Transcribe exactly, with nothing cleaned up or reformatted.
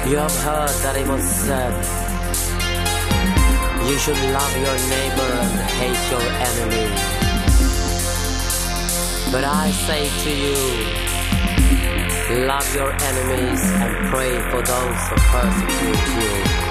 You have heard that it was said, you should love your neighbor and hate your enemy. But I say to you, love your enemies and pray for those who persecute you.